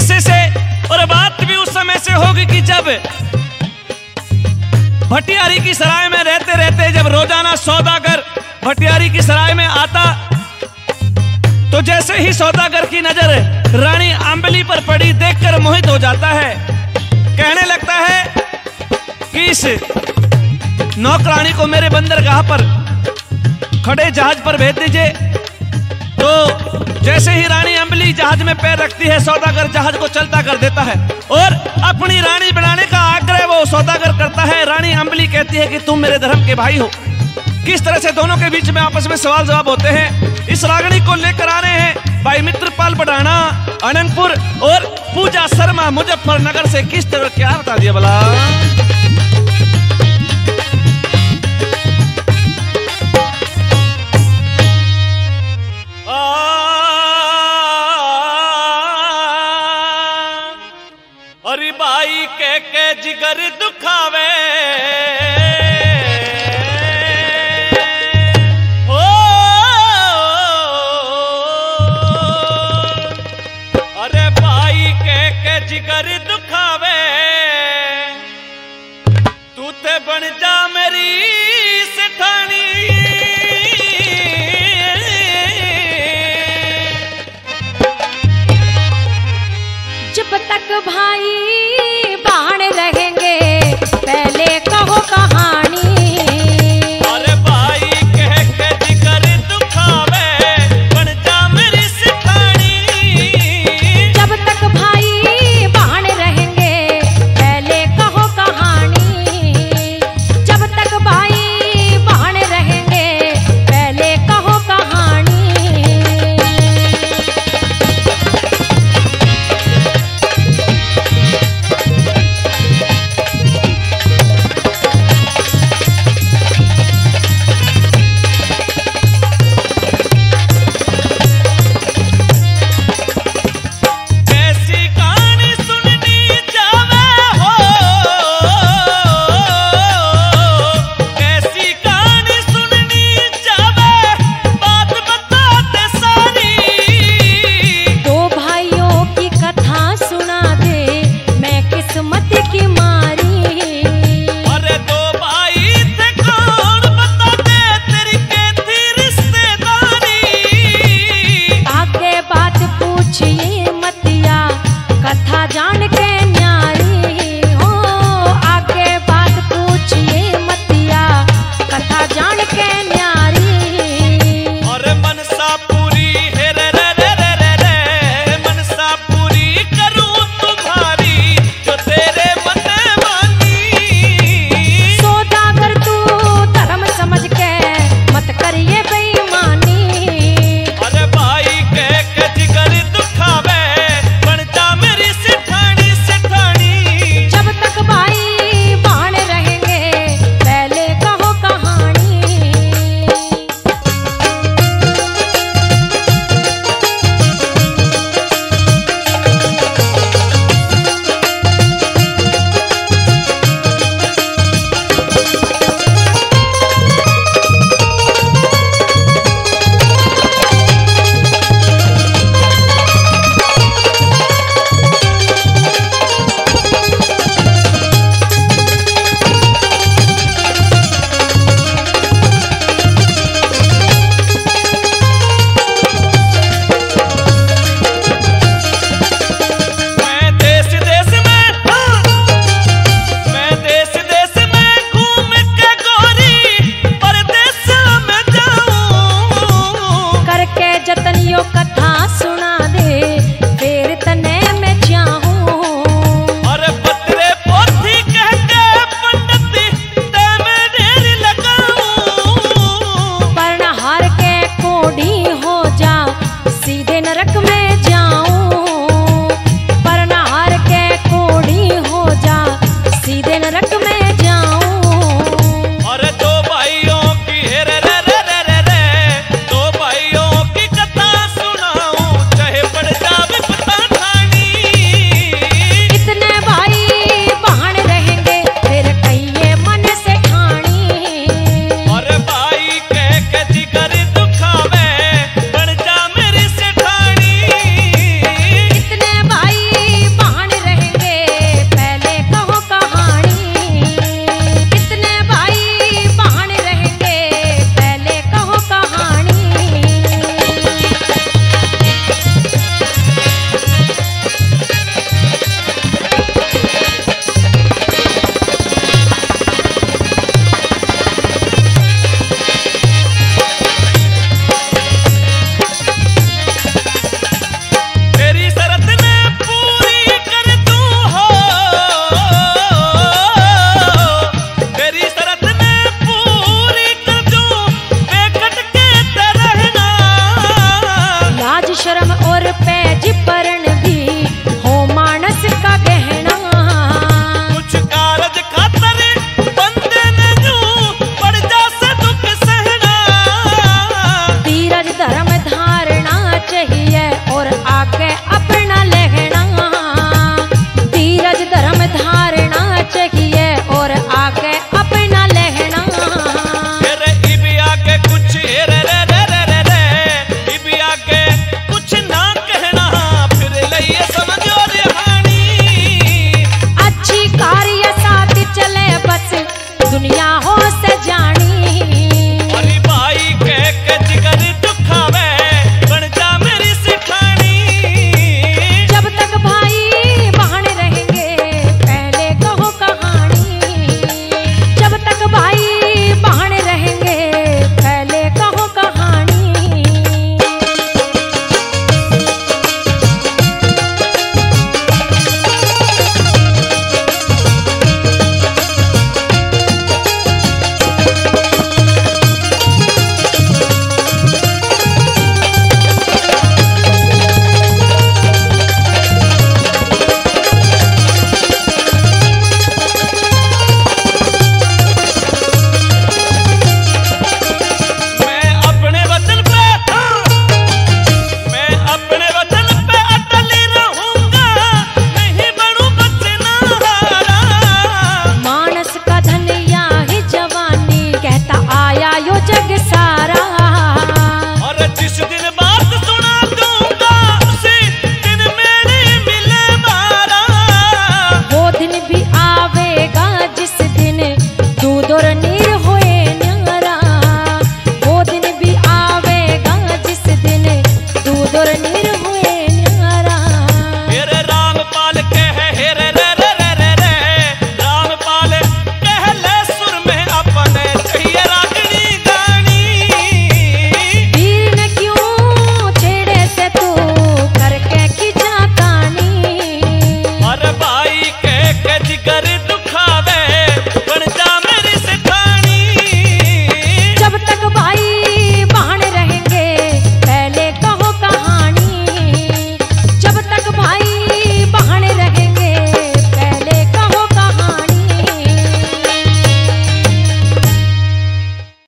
किस्से से, और बात भी उस समय से होगी कि जब भटियारी की सराय में रहते रहते जब रोजाना सौदागर भटियारी की सराय में आता, तो जैसे ही सौदागर की नजर रानी आंबली पर पड़ी, देखकर मोहित हो जाता है। कहने लगता है कि इस नौकरानी को मेरे बंदरगाह पर खड़े जहाज पर भेज दीजिए। तो जैसे ही रानी आंबली जहाज में पैर रखती है, सौदागर जहाज को चलता कर देता है और अपनी रानी बनाने का आग्रह वो सौदागर करता है। रानी आंबली कहती है कि तुम मेरे धर्म के भाई हो। किस तरह से दोनों के बीच में आपस में सवाल जवाब होते हैं। इस रागनी को लेकर आ रहे हैं भाई मित्रपाल बढ़ाना अनंतपुर और पूजा शर्मा मुजफ्फरनगर से। किस तरह क्या बता दिया भला। अरे बाई के जिगर दुखावे, जिगर दुखावे, तू ते बन जा मेरी सिठानी। जब तक भाई बाण रहेंगे पहले कहो कहानी। अरे भाई कह के जिगर दुखावे, बन जा मेरी सिठानी। जब तक भाई पूछिए